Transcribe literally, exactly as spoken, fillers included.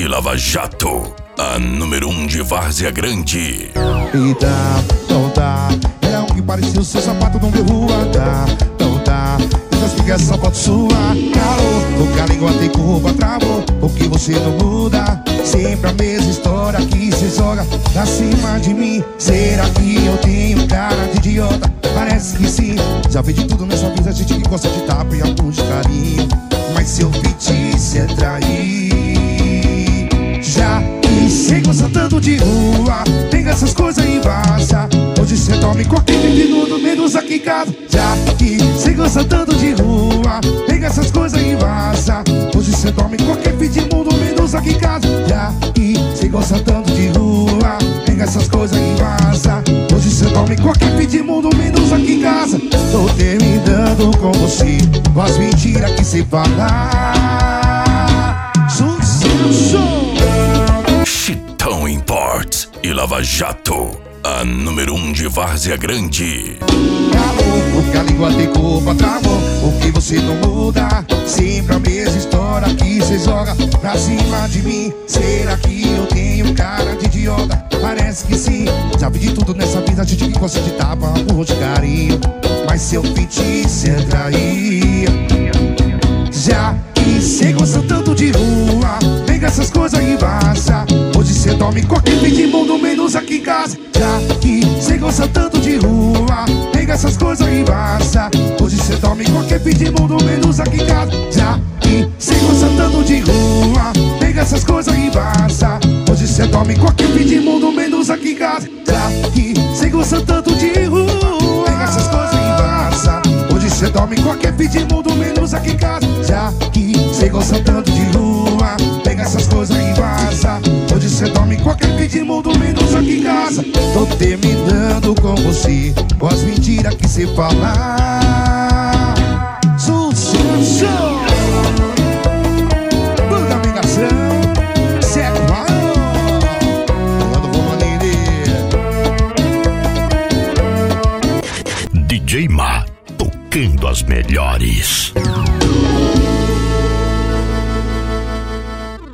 e Lava Jato, a número um de Várzea Grande. Eita, não dá. Era um que parecia o seu sapato, não deu rua. Dá, não dá. Essas fica essa foto sua. Calou, o língua tem culpa, travou. Porque você não muda. Sempre a mesma história que cê joga pra cima de mim. Será que eu tenho cara de idiota? Parece que sim. Já vi de tudo nessa vida, gente que gosta de tapa e algum de carinho. Mas se eu pedir, cê trair. Já que cê gosta tanto de rua, pega essas coisas e vaza. Hoje cê dorme qualquer minuto, menos aqui em casa. Já que cê gosta tanto de rua, pega essas coisas e vaza. Hoje cê dorme qualquer fim de mundo, menos aqui em casa. Já que cê gosta tanto de rua, pega essas coisas e vaza. Hoje cê dorme qualquer fim de mundo, menos aqui em casa. Tô terminando com você, com as mentiras que cê fala. Sucesso! Chitão Imports e Lava Jato, a número um de Várzea Grande. Calou, porque a língua tem culpa, travou. Porque você não muda. Sempre a mesma história que cê joga pra cima de mim. Será que eu tenho cara de idiota? Parece que sim. Já vi de tudo nessa vida, gente que gosta de tapa, amor de carinho. Mas se eu pedir, cê trair. Já que cê gosta tanto de rua, pega essas coisas e vaza. Hoje cê dorme qualquer fim de mundo, menos aqui em casa. Já que cê gosta tanto de rua, pega essas coisas e vaza. Hoje cê dorme qualquer fim de mundo, menos aqui em casa. Já que cê gosta tanto de rua, pega essas coisas e vaza. Hoje cê dorme qualquer fim de mundo, menos aqui em casa. Já que cê gosta tanto de rua, pega essas coisas e vaza. Hoje cê dorme qualquer fim de mundo, menos aqui em casa. Já que cê gosta tanto de rua, pega essas coisas e vaza. Hoje cê dorme qualquer fim de mundo, menos aqui em casa. Tô terminando com você, com as mentiras que cê fala. Sucesso! Banda Amigação, Seco Maior, Fernando Romanini. D J Ma, tocando as melhores.